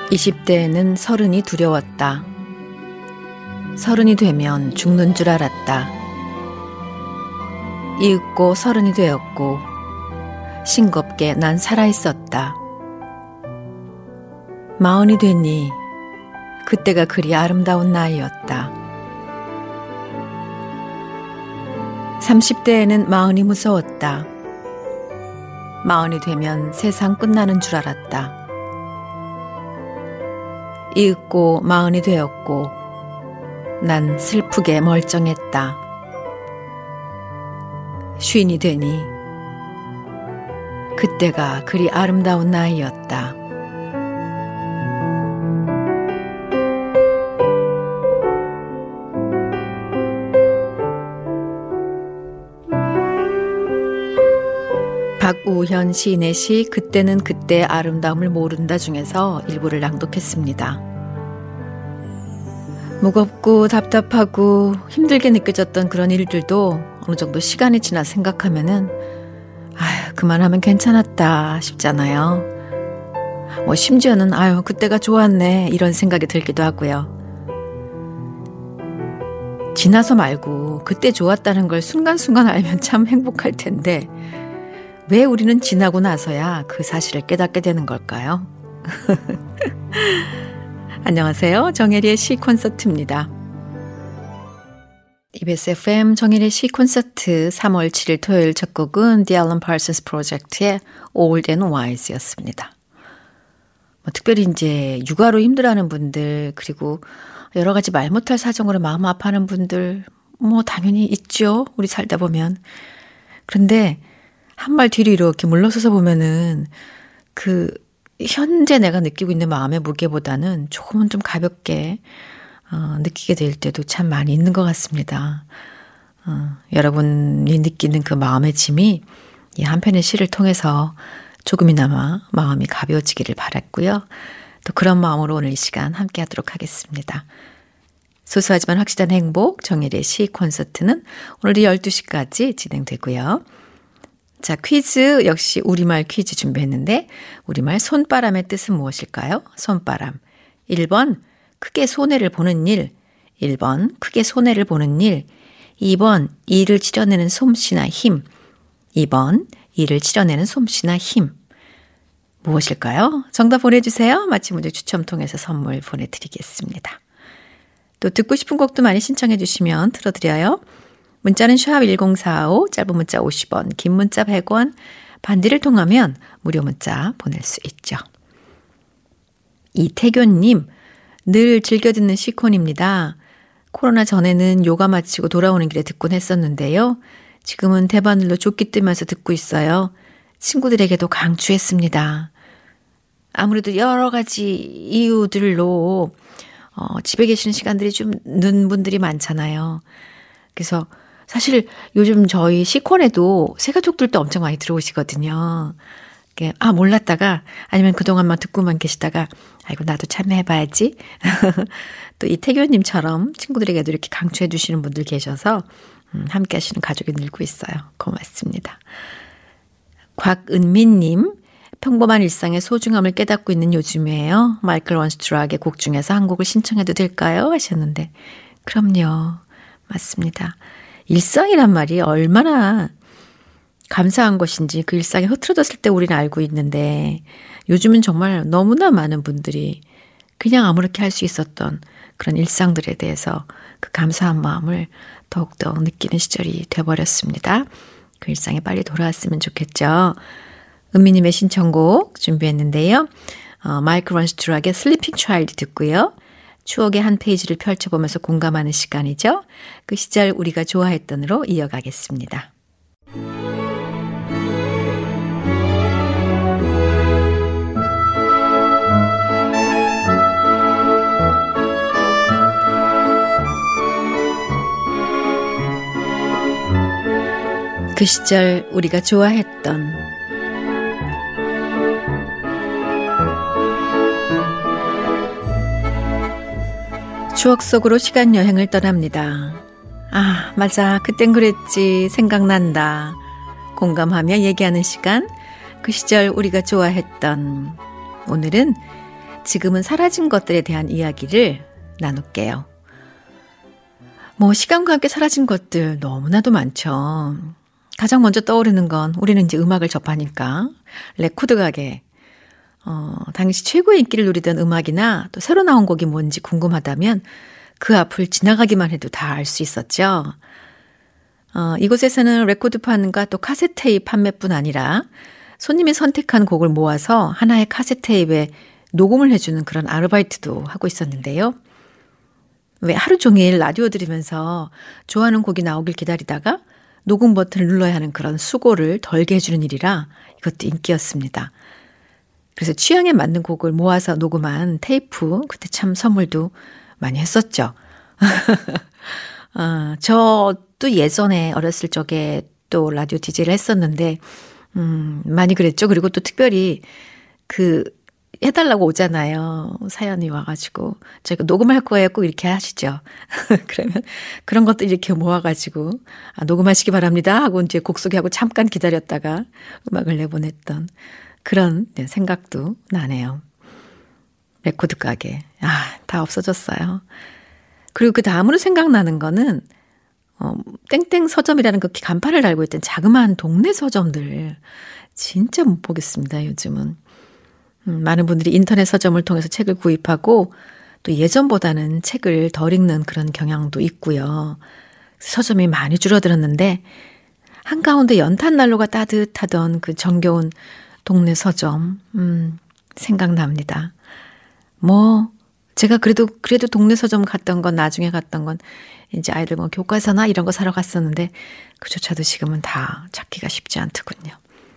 20대에는 서른이 두려웠다. 서른이 되면 죽는 줄 알았다. 이윽고 서른이 되었고 싱겁게 난 살아있었다. 마흔이 되니 그때가 그리 아름다운 나이였다. 30대에는 마흔이 무서웠다. 마흔이 되면 세상 끝나는 줄 알았다. 이윽고 마흔이 되었고 난 슬프게 멀쩡했다. 쉰이 되니 그때가 그리 아름다운 나이였다. 박우현 시인의 시 그때는 그때의 아름다움을 모른다 중에서 일부를 낭독했습니다. 무겁고 답답하고 힘들게 느껴졌던 그런 일들도 어느 정도 시간이 지나 생각하면은 그만하면 괜찮았다 싶잖아요. 심지어는 그때가 좋았네 이런 생각이 들기도 하고요. 지나서 말고 그때 좋았다는 걸 순간순간 알면 참 행복할 텐데 왜 우리는 지나고 나서야 그 사실을 깨닫게 되는 걸까요? 안녕하세요. 정혜리의 시 콘서트입니다. EBS FM 정혜리의 시 콘서트 3월 7일 토요일 첫 곡은 The Alan Parsons Project의 Old and Wise였습니다. 특별히 이제 육아로 힘들어하는 분들 그리고 여러 가지 말 못할 사정으로 마음 아파하는 분들 당연히 있죠. 우리 살다 보면. 그런데 한 발 뒤로 이렇게 물러서서 보면은 그 현재 내가 느끼고 있는 마음의 무게보다는 조금은 좀 가볍게 느끼게 될 때도 참 많이 있는 것 같습니다. 여러분이 느끼는 그 마음의 짐이 이 한편의 시를 통해서 조금이나마 마음이 가벼워지기를 바랐고요. 또 그런 마음으로 오늘 이 시간 함께 하도록 하겠습니다. 소소하지만 확실한 행복 정혜리의 시 콘서트는 오늘도 12시까지 진행되고요. 자, 퀴즈 역시 우리말 퀴즈 준비했는데 우리말 손바람의 뜻은 무엇일까요? 손바람. 1번 크게 손해를 보는 일, 1번 크게 손해를 보는 일, 2번 일을 치러내는 솜씨나 힘, 2번 일을 치러내는 솜씨나 힘. 무엇일까요? 정답 보내주세요. 맞힌 문제 추첨 통해서 선물 보내드리겠습니다. 또 듣고 싶은 곡도 많이 신청해 주시면 틀어드려요. 문자는 샵 1045, 짧은 문자 50원, 긴 문자 100원, 반디를 통하면 무료 문자 보낼 수 있죠. 이태교님, 늘 즐겨 듣는 시콘입니다. 코로나 전에는 요가 마치고 돌아오는 길에 듣곤 했었는데요. 지금은 대바늘로 조끼 뜨면서 듣고 있어요. 친구들에게도 강추했습니다. 아무래도 여러 가지 이유들로 집에 계시는 시간들이 좀 는 분들이 많잖아요. 그래서 사실 요즘 저희 시콘에도 새가족들도 엄청 많이 들어오시거든요. 몰랐다가 아니면 그동안만 듣고만 계시다가 나도 참여해봐야지. 또 이태교님처럼 친구들에게도 이렇게 강추해 주시는 분들 계셔서 함께 하시는 가족이 늘고 있어요. 고맙습니다. 곽은미님, 평범한 일상의 소중함을 깨닫고 있는 요즘이에요. 마이클 원스트락의 곡 중에서 한 곡을 신청해도 될까요? 하셨는데 그럼요. 맞습니다. 일상이란 말이 얼마나 감사한 것인지 그 일상이 흐트러졌을 때 우리는 알고 있는데 요즘은 정말 너무나 많은 분들이 그냥 아무렇게 할 수 있었던 그런 일상들에 대해서 그 감사한 마음을 더욱더 느끼는 시절이 돼버렸습니다. 그 일상에 빨리 돌아왔으면 좋겠죠. 은미님의 신청곡 준비했는데요. 마이클 원스트락의 슬리핑 차일드 듣고요. 추억의 한 페이지를 펼쳐보면서 공감하는 시간이죠. 그 시절 우리가 좋아했던으로 이어가겠습니다. 그 시절 우리가 좋아했던 추억 속으로 시간 여행을 떠납니다. 맞아. 그땐 그랬지. 생각난다. 공감하며 얘기하는 시간. 그 시절 우리가 좋아했던. 오늘은 지금은 사라진 것들에 대한 이야기를 나눌게요. 시간과 함께 사라진 것들 너무나도 많죠. 가장 먼저 떠오르는 건 우리는 이제 음악을 접하니까 레코드 가게, 당시 최고의 인기를 누리던 음악이나 또 새로 나온 곡이 뭔지 궁금하다면 그 앞을 지나가기만 해도 다 알 수 있었죠. 이곳에서는 레코드판과 또 카세트테이프 판매뿐 아니라 손님이 선택한 곡을 모아서 하나의 카세트테이프에 녹음을 해주는 그런 아르바이트도 하고 있었는데요. 왜 하루 종일 라디오 들으면서 좋아하는 곡이 나오길 기다리다가 녹음 버튼을 눌러야 하는 그런 수고를 덜게 해주는 일이라 이것도 인기였습니다. 그래서 취향에 맞는 곡을 모아서 녹음한 테이프, 그때 참 선물도 많이 했었죠. 저도 예전에 어렸을 적에 또 라디오 DJ를 했었는데, 많이 그랬죠. 그리고 또 특별히 해달라고 오잖아요. 사연이 와가지고. 저희가 녹음할 거예요. 꼭 이렇게 하시죠. 그러면 그런 것도 이렇게 모아가지고, 녹음하시기 바랍니다. 하고 이제 곡 소개하고 잠깐 기다렸다가 음악을 내보냈던 그런 생각도 나네요. 레코드 가게. 다 없어졌어요. 그리고 그 다음으로 생각나는 거는, 땡땡 서점이라는 그 간판을 달고 있던 자그마한 동네 서점들. 진짜 못 보겠습니다, 요즘은. 많은 분들이 인터넷 서점을 통해서 책을 구입하고 또 예전보다는 책을 덜 읽는 그런 경향도 있고요. 서점이 많이 줄어들었는데 한가운데 연탄난로가 따뜻하던 그 정겨운 동네 서점, 생각납니다. 제가 그래도 동네 서점 갔던 건, 나중에 갔던 건 이제 아이들 교과서나 이런 거 사러 갔었는데 그조차도 지금은 다 찾기가 쉽지 않더군요.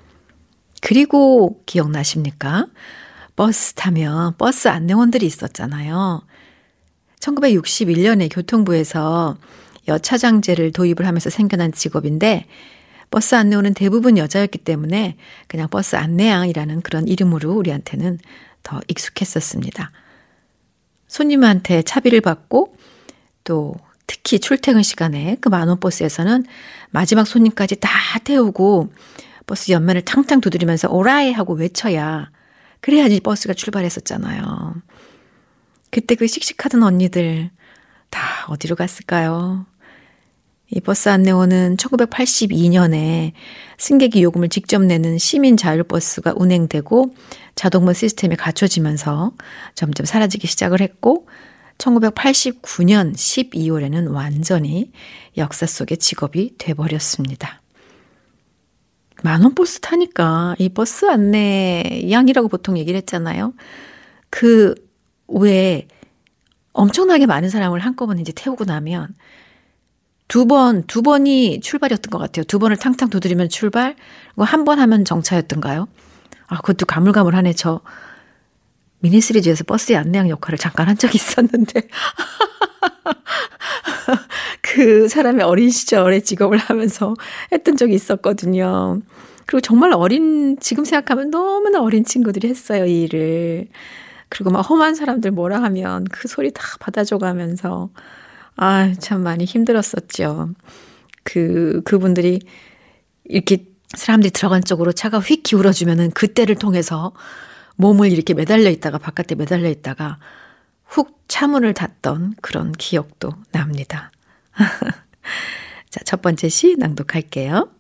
그리고 기억나십니까? 버스 타면 버스 안내원들이 있었잖아요. 1961년에 교통부에서 여차장제를 도입을 하면서 생겨난 직업인데 버스 안내원은 대부분 여자였기 때문에 그냥 버스 안내양이라는 그런 이름으로 우리한테는 더 익숙했었습니다. 손님한테 차비를 받고 또 특히 출퇴근 시간에 그 만원 버스에서는 마지막 손님까지 다 태우고 버스 옆면을 탕탕 두드리면서 오라이 하고 외쳐야 그래야지 버스가 출발했었잖아요. 그때 그 씩씩하던 언니들 다 어디로 갔을까요? 이 버스 안내원은 1982년에 승객이 요금을 직접 내는 시민 자율버스가 운행되고 자동문 시스템이 갖춰지면서 점점 사라지기 시작을 했고 1989년 12월에는 완전히 역사 속의 직업이 돼버렸습니다. 만원 버스 타니까 이 버스 안내 양이라고 보통 얘기를 했잖아요. 그 외에 엄청나게 많은 사람을 한꺼번에 이제 태우고 나면 두 번이 출발이었던 것 같아요. 두 번을 탕탕 두드리면 출발, 그리고 한 번 하면 정차였던가요? 그것도 가물가물하네. 저 미니 시리즈에서 버스 안내양 역할을 잠깐 한 적이 있었는데 그 사람의 어린 시절의 직업을 하면서 했던 적이 있었거든요. 그리고 정말 지금 생각하면 너무나 어린 친구들이 했어요, 이 일을. 그리고 막 험한 사람들 뭐라 하면 그 소리 다 받아줘가면서 참 많이 힘들었었죠. 그분들이 이렇게 사람들이 들어간 쪽으로 차가 휙 기울어주면은 그때를 통해서 몸을 이렇게 매달려 있다가 바깥에 매달려 있다가 훅 차문을 닫던 그런 기억도 납니다. 자, 첫 번째 시 낭독할게요.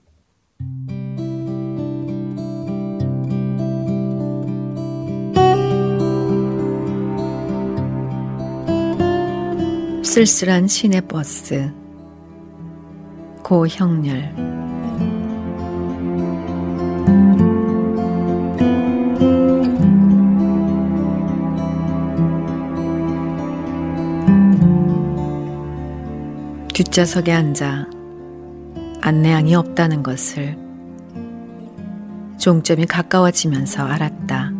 쓸쓸한 시내 버스 고형렬. 뒷좌석에 앉아 안내양이 없다는 것을 종점이 가까워지면서 알았다.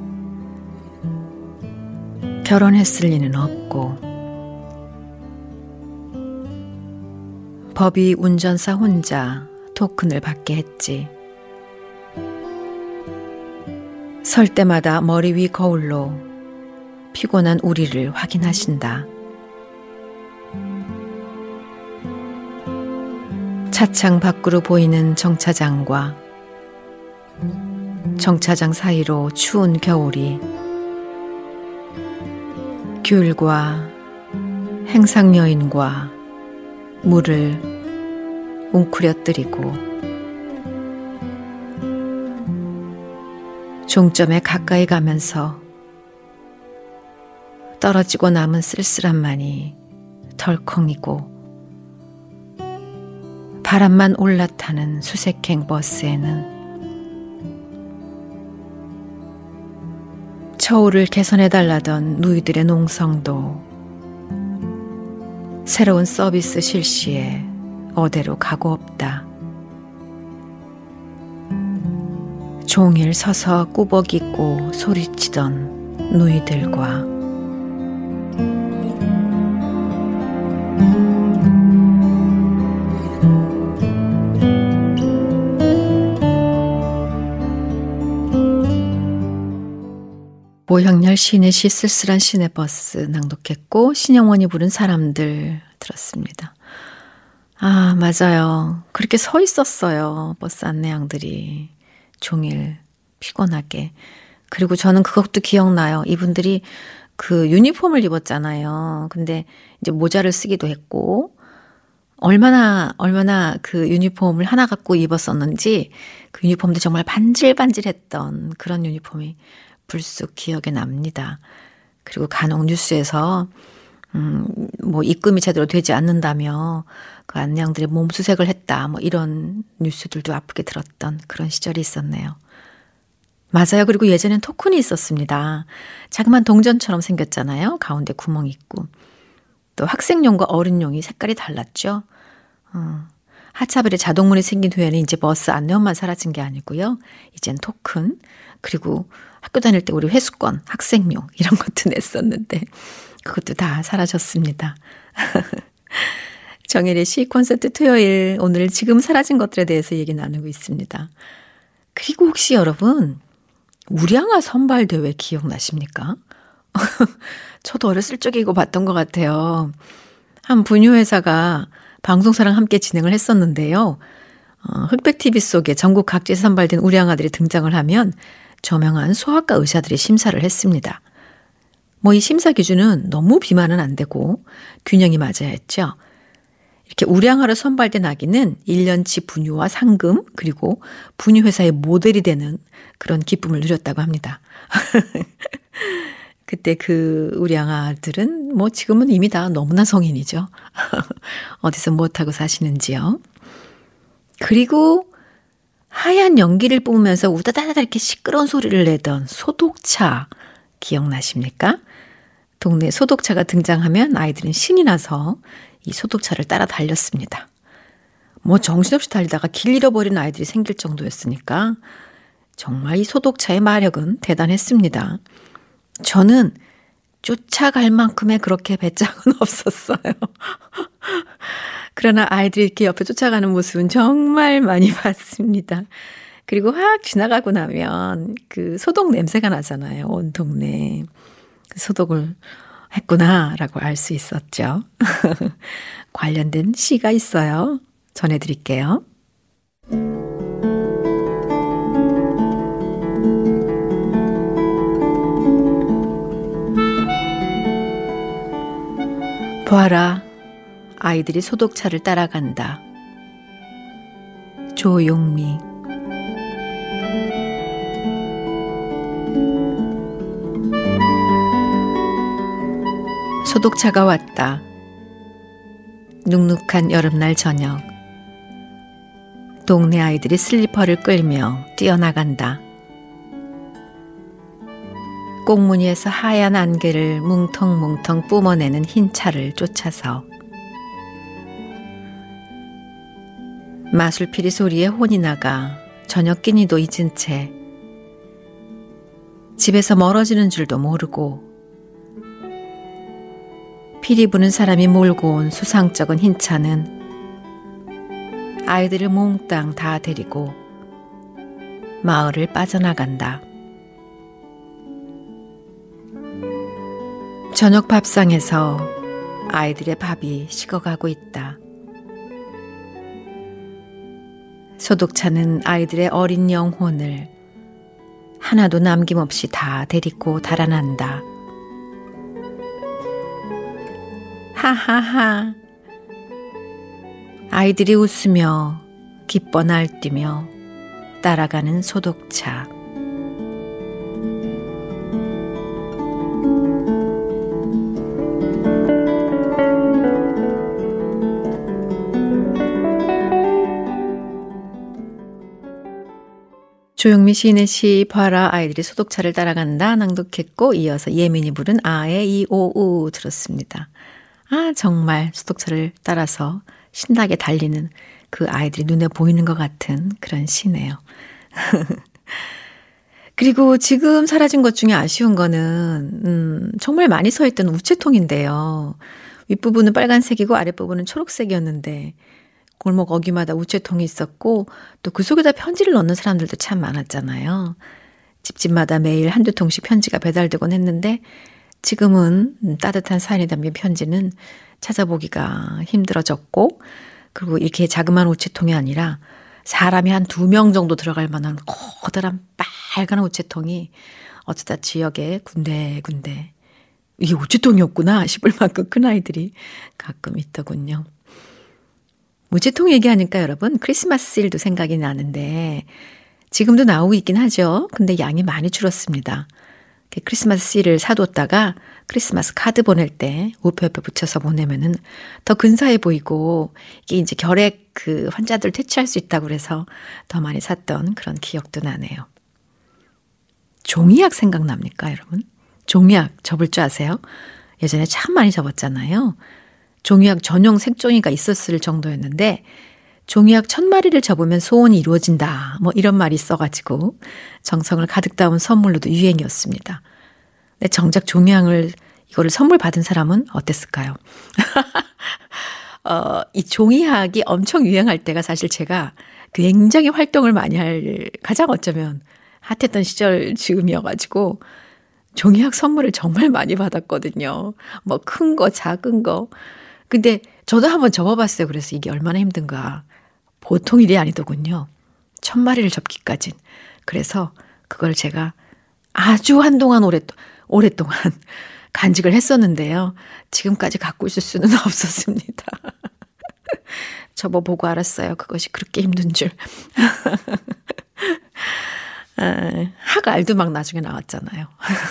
결혼했을 리는 없고 법이 운전사 혼자 토큰을 받게 했지. 설 때마다 머리 위 거울로 피곤한 우리를 확인하신다. 차창 밖으로 보이는 정차장과 정차장 사이로 추운 겨울이 귤과 행상여인과 물을 웅크려뜨리고 종점에 가까이 가면서 떨어지고 남은 쓸쓸함만이 덜컹이고 바람만 올라타는 수색행 버스에는 처우를 개선해달라던 누이들의 농성도 새로운 서비스 실시에 어디로 가고 없다. 종일 서서 꾸벅이고 소리치던 누이들과 오형렬 시인의 시 쓸쓸한 시내버스 낭독했고 신영원이 부른 사람들 들었습니다. 아, 맞아요. 그렇게 서 있었어요. 버스 안내양들이 종일 피곤하게. 그리고 저는 그것도 기억나요. 이분들이 그 유니폼을 입었잖아요. 근데 이제 모자를 쓰기도 했고 얼마나 그 유니폼을 하나 갖고 입었었는지 그 유니폼도 정말 반질반질했던 그런 유니폼이 불쑥 기억에 납니다. 그리고 간혹 뉴스에서 뭐 입금이 제대로 되지 않는다며 그 안내양들이 몸수색을 했다. 뭐 이런 뉴스들도 아프게 들었던 그런 시절이 있었네요. 맞아요. 그리고 예전엔 토큰이 있었습니다. 자그만 동전처럼 생겼잖아요. 가운데 구멍이 있고. 또 학생용과 어른용이 색깔이 달랐죠. 하차벨에 자동문이 생긴 후에는 이제 버스 안내원만 사라진 게 아니고요. 이젠 토큰, 그리고 학교 다닐 때 우리 회수권, 학생용 이런 것도 냈었는데 그것도 다 사라졌습니다. 정혜리의 시 콘서트 토요일, 오늘 지금 사라진 것들에 대해서 얘기 나누고 있습니다. 그리고 혹시 여러분 우량아 선발대회 기억나십니까? 저도 어렸을 적에 이거 봤던 것 같아요. 한 분유회사가 방송사랑 함께 진행을 했었는데요. 흑백TV 속에 전국 각지에서 선발된 우량아들이 등장을 하면 저명한 소아과 의사들이 심사를 했습니다. 뭐 이 심사 기준은 너무 비만은 안 되고 균형이 맞아야 했죠. 이렇게 우량아로 선발된 아기는 1년치 분유와 상금 그리고 분유회사의 모델이 되는 그런 기쁨을 누렸다고 합니다. 그때 그 우량아들은 뭐 지금은 이미 다 너무나 성인이죠. 어디서 무엇하고 사시는지요. 그리고 하얀 연기를 뿜으면서 우다다다 이렇게 시끄러운 소리를 내던 소독차 기억나십니까? 동네에 소독차가 등장하면 아이들은 신이 나서 이 소독차를 따라 달렸습니다. 뭐 정신없이 달리다가 길 잃어버린 아이들이 생길 정도였으니까 정말 이 소독차의 마력은 대단했습니다. 저는 쫓아갈 만큼의 그렇게 배짱은 없었어요. 그러나 아이들이 이렇게 옆에 쫓아가는 모습은 정말 많이 봤습니다. 그리고 확 지나가고 나면 그 소독 냄새가 나잖아요. 온 동네. 그 소독을 했구나라고 알 수 있었죠. 관련된 시가 있어요. 전해드릴게요. 보아라, 아이들이 소독차를 따라간다. 조용미. 소독차가 왔다. 눅눅한 여름날 저녁. 동네 아이들이 슬리퍼를 끌며 뛰어나간다. 꽁무니에서 하얀 안개를 뭉텅뭉텅 뿜어내는 흰 차를 쫓아서 마술피리 소리에 혼이 나가 저녁 끼니도 잊은 채 집에서 멀어지는 줄도 모르고 피리 부는 사람이 몰고 온 수상쩍은 흰 차는 아이들을 몽땅 다 데리고 마을을 빠져나간다. 저녁 밥상에서 아이들의 밥이 식어가고 있다. 소독차는 아이들의 어린 영혼을 하나도 남김없이 다 데리고 달아난다. 하하하. 아이들이 웃으며 기뻐 날뛰며 따라가는 소독차. 조영미 시인의 시 봐라 아이들이 소독차를 따라간다 낭독했고 이어서 예민이 부른 아에 이오우 들었습니다. 아 정말 소독차를 따라서 신나게 달리는 그 아이들이 눈에 보이는 것 같은 그런 시네요. 그리고 지금 사라진 것 중에 아쉬운 거는 정말 많이 서 있던 우체통인데요. 윗부분은 빨간색이고 아랫부분은 초록색이었는데 골목 어귀마다 우체통이 있었고 또 그 속에다 편지를 넣는 사람들도 참 많았잖아요. 집집마다 매일 한두 통씩 편지가 배달되곤 했는데 지금은 따뜻한 사연이 담긴 편지는 찾아보기가 힘들어졌고 그리고 이렇게 자그마한 우체통이 아니라 사람이 한 2명 정도 들어갈 만한 커다란 빨간 우체통이 어쩌다 지역에 군데군데 이게 우체통이었구나 싶을 만큼 큰 아이들이 가끔 있더군요. 우체통 얘기하니까 여러분 크리스마스 일도 생각이 나는데 지금도 나오고 있긴 하죠. 근데 양이 많이 줄었습니다. 크리스마스 씨를 사뒀다가 크리스마스 카드 보낼 때 우표 옆에 붙여서 보내면은 더 근사해 보이고 이게 이제 결핵 그 환자들 퇴치할 수 있다고 그래서 더 많이 샀던 그런 기억도 나네요. 종이약 생각납니까, 여러분? 종이약 접을 줄 아세요? 예전에 참 많이 접었잖아요. 종이약 전용 색종이가 있었을 정도였는데 종이약 1000마리를 접으면 소원이 이루어진다. 뭐 이런 말이 있어가지고 정성을 가득 담은 선물로도 유행이었습니다. 근데 정작 종이약을 이거를 선물 받은 사람은 어땠을까요? 이 종이약이 엄청 유행할 때가 사실 제가 굉장히 활동을 많이 할 가장 어쩌면 핫했던 시절 즈음이어가지고 종이약 선물을 정말 많이 받았거든요. 뭐 큰 거 작은 거. 근데 저도 한번 접어봤어요. 그래서 이게 얼마나 힘든가. 보통 일이 아니더군요. 1000마리를 접기까진. 그래서 그걸 제가 아주 한동안 오랫동안 간직을 했었는데요. 지금까지 갖고 있을 수는 없었습니다. 접어보고 알았어요. 그것이 그렇게 힘든 줄. 학알도 막 나중에 나왔잖아요.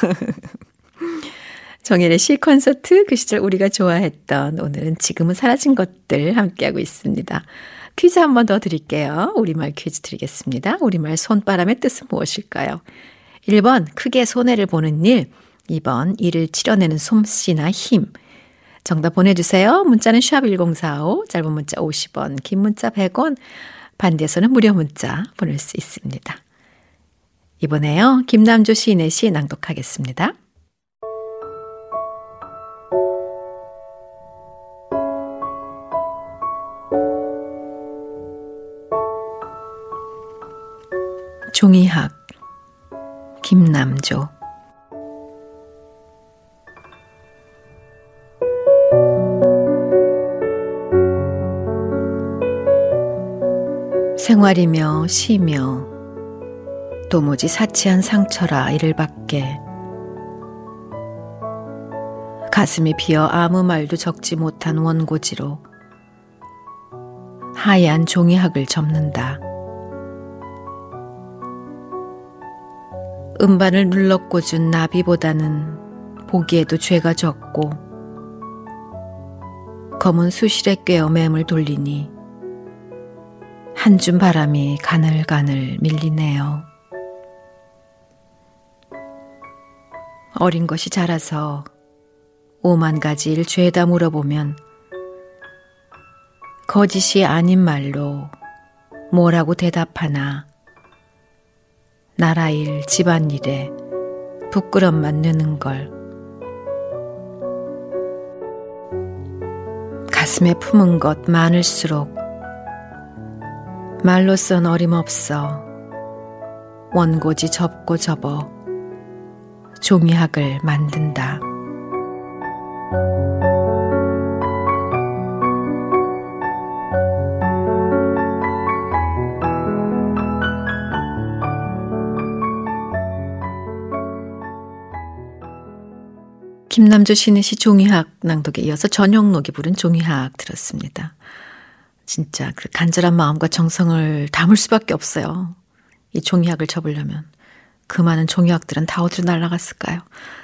정연의 시 콘서트 그 시절 우리가 좋아했던 오늘은 지금은 사라진 것들 함께하고 있습니다. 퀴즈 한 번 더 드릴게요. 우리말 퀴즈 드리겠습니다. 우리말 손바람의 뜻은 무엇일까요? 1번 크게 손해를 보는 일, 2번 일을 치러내는 솜씨나 힘. 정답 보내주세요. 문자는 샵1045, 짧은 문자 50원, 긴 문자 100원, 반대에서는 무료 문자 보낼 수 있습니다. 이번에요. 김남조 시인의 시 낭독하겠습니다. 종이학 김남조. 생활이며 시며 도무지 사치한 상처라 이를 받게 가슴이 비어 아무 말도 적지 못한 원고지로 하얀 종이학을 접는다. 음반을 눌러 꽂은 나비보다는 보기에도 죄가 적고 검은 수실에 꿰어 맴을 돌리니 한 줌 바람이 가늘가늘 밀리네요. 어린 것이 자라서 5만 가지 일 죄다 물어보면 거짓이 아닌 말로 뭐라고 대답하나 나라 일, 집안일에 부끄럼만 느는 걸. 가슴에 품은 것 많을수록 말로선 어림없어 원고지 접고 접어 종이학을 만든다. 김남주 시인의 시 종이학 낭독에 이어서 전영록이 부른 종이학 들었습니다. 진짜 그 간절한 마음과 정성을 담을 수밖에 없어요. 이 종이학을 접으려면. 그 많은 종이학들은 다 어디로 날아갔을까요?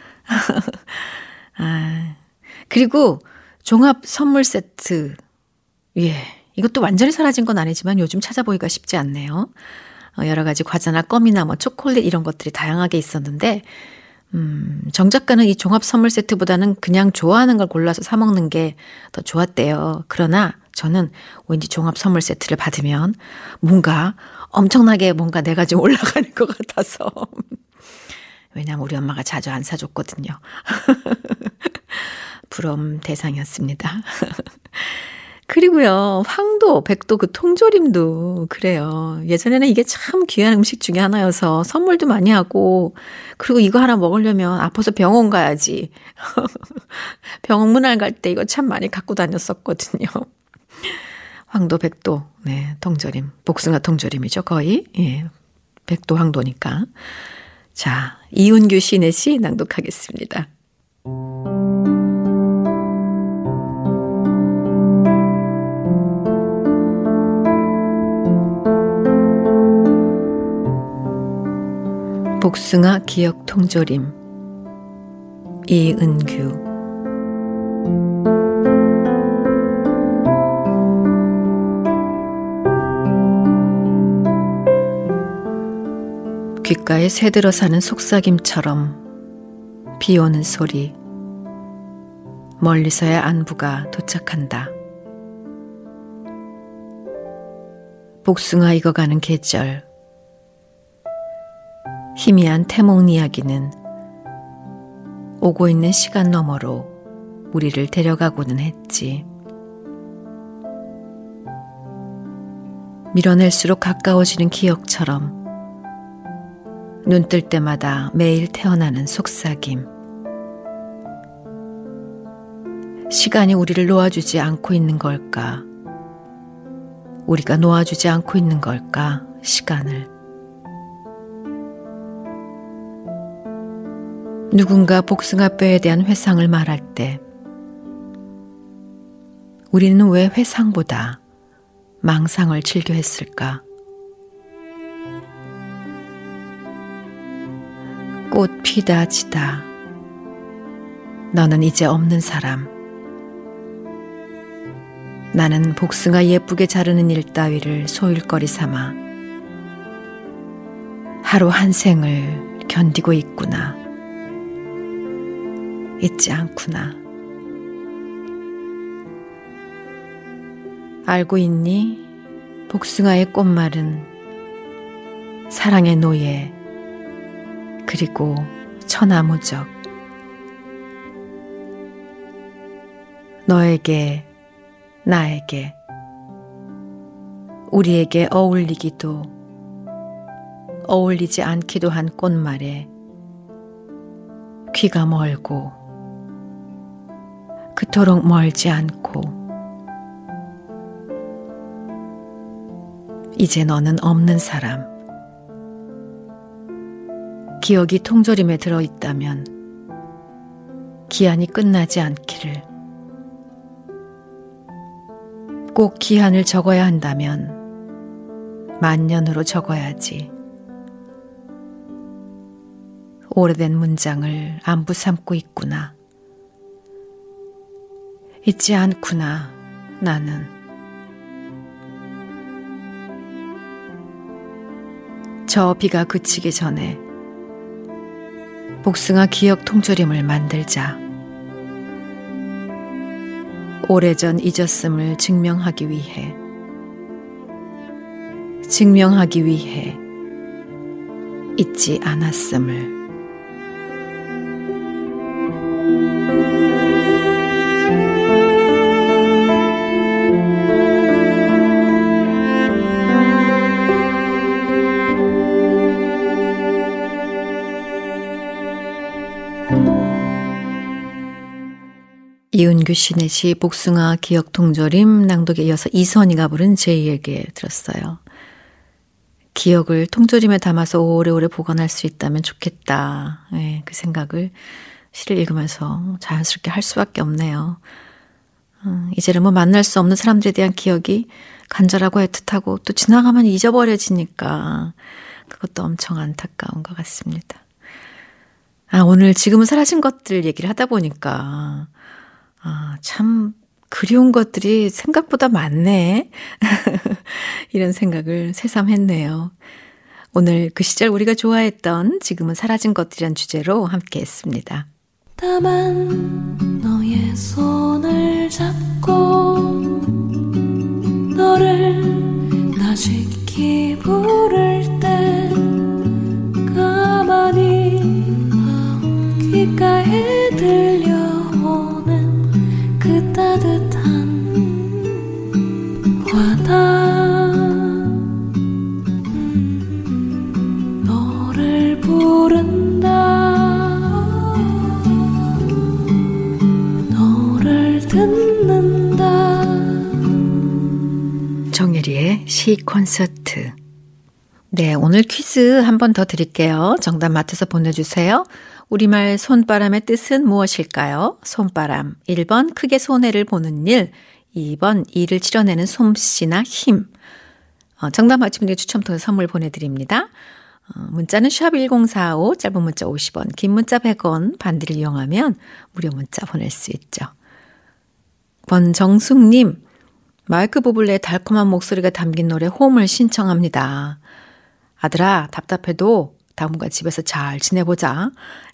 그리고 종합 선물 세트. 예, 이것도 완전히 사라진 건 아니지만 요즘 찾아보기가 쉽지 않네요. 여러 가지 과자나 껌이나 뭐 초콜릿 이런 것들이 다양하게 있었는데 정 작가는 이 종합 선물 세트보다는 그냥 좋아하는 걸 골라서 사 먹는 게 더 좋았대요. 그러나 저는 왠지 종합 선물 세트를 받으면 뭔가 엄청나게 뭔가 내가 좀 올라가는 것 같아서. 왜냐면 우리 엄마가 자주 안 사줬거든요. 부러움 대상이었습니다. 그리고요, 황도, 백도 그 통조림도 그래요. 예전에는 이게 참 귀한 음식 중에 하나여서 선물도 많이 하고, 그리고 이거 하나 먹으려면 아파서 병원 가야지. 병문안 갈 때 이거 참 많이 갖고 다녔었거든요. 황도, 백도, 네, 통조림. 복숭아 통조림이죠, 거의. 예, 백도, 황도니까. 자, 이은규 시인의 시 낭독하겠습니다. 복숭아 기억 통조림. 이은규. 귓가에 새들어 사는 속삭임처럼 비 오는 소리. 멀리서야 안부가 도착한다. 복숭아 익어가는 계절. 희미한 태몽 이야기는 오고 있는 시간 너머로 우리를 데려가고는 했지. 밀어낼수록 가까워지는 기억처럼 눈 뜰 때마다 매일 태어나는 속삭임. 시간이 우리를 놓아주지 않고 있는 걸까? 우리가 놓아주지 않고 있는 걸까? 시간을. 누군가 복숭아뼈에 대한 회상을 말할 때 우리는 왜 회상보다 망상을 즐겨 했을까? 꽃 피다 지다 너는 이제 없는 사람. 나는 복숭아 예쁘게 자르는 일 따위를 소일거리 삼아 하루 한 생을 견디고 있구나. 잊지 않구나. 알고 있니? 복숭아의 꽃말은 사랑의 노예 그리고 천하무적. 너에게, 나에게, 우리에게 어울리기도 어울리지 않기도 한 꽃말에 귀가 멀고 그토록 멀지 않고 이제 너는 없는 사람. 기억이 통조림에 들어있다면 기한이 끝나지 않기를. 꼭 기한을 적어야 한다면 만년으로 적어야지. 오래된 문장을 안부 삼고 있구나. 잊지 않구나, 나는. 저 비가 그치기 전에 복숭아 기억 통조림을 만들자. 오래전 잊었음을 증명하기 위해 잊지 않았음을. 이은규 시인의 시 복숭아 기억 통조림 낭독에 이어서 이선희가 부른 제이에게 들었어요. 기억을 통조림에 담아서 오래오래 보관할 수 있다면 좋겠다. 네, 그 생각을 시를 읽으면서 자연스럽게 할 수밖에 없네요. 이제는 뭐 만날 수 없는 사람들에 대한 기억이 간절하고 애틋하고 또 지나가면 잊어버려지니까 그것도 엄청 안타까운 것 같습니다. 오늘 지금은 사라진 것들 얘기를 하다 보니까 참 그리운 것들이 생각보다 많네. 이런 생각을 새삼 했네요. 오늘 그 시절 우리가 좋아했던 지금은 사라진 것들이란 주제로 함께 했습니다. 다만 너의 손을 잡고 너를 나직히 부를 때 가만히 귓가에 들려오는 그 따뜻한 화다 너를 부른다 너를 듣는다. 정혜리의 시 콘서트. 네, 오늘 퀴즈 한 번 더 드릴게요. 정답 맞춰서 보내주세요. 우리말 손바람의 뜻은 무엇일까요? 손바람. 1번 크게 손해를 보는 일, 2번 일을 치러내는 솜씨나 힘. 정답 맞히면 추첨 통해서 선물 보내드립니다. 문자는 샵1045, 짧은 문자 50원, 긴 문자 100원, 반디를 이용하면 무료 문자 보낼 수 있죠. 권정숙님, 마이크 부블레의 달콤한 목소리가 담긴 노래 홈을 신청합니다. 아들아, 답답해도 당분간 집에서 잘 지내보자.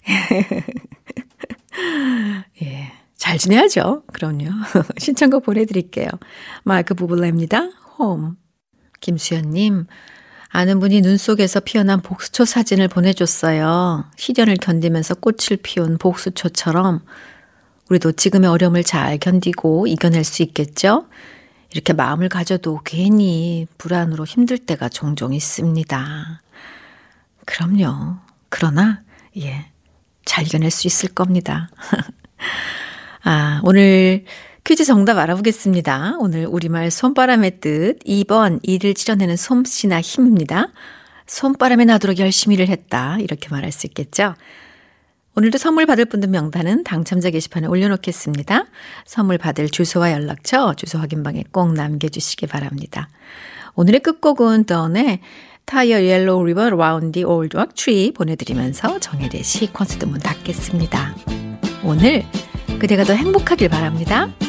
예, 잘 지내야죠. 그럼요. 신청곡 보내드릴게요. 마이크 부블레입니다. 홈. 김수연님, 아는 분이 눈 속에서 피어난 복수초 사진을 보내줬어요. 시련을 견디면서 꽃을 피운 복수초처럼 우리도 지금의 어려움을 잘 견디고 이겨낼 수 있겠죠? 이렇게 마음을 가져도 괜히 불안으로 힘들 때가 종종 있습니다. 그럼요. 그러나 잘 이겨낼 수 있을 겁니다. 오늘 퀴즈 정답 알아보겠습니다. 오늘 우리말 손바람의 뜻 2번 일을 치러내는 솜씨나 힘입니다. 손바람에 나도록 열심히 일을 했다. 이렇게 말할 수 있겠죠. 오늘도 선물 받을 분들 명단은 당첨자 게시판에 올려놓겠습니다. 선물 받을 주소와 연락처, 주소 확인방에 꼭 남겨주시기 바랍니다. 오늘의 끝곡은 던의 타이어 옐로우 리버 라운드 올드 락 트리 보내드리면서 정혜리의 시 콘서트 문 닫겠습니다. 오늘 그대가 더 행복하길 바랍니다.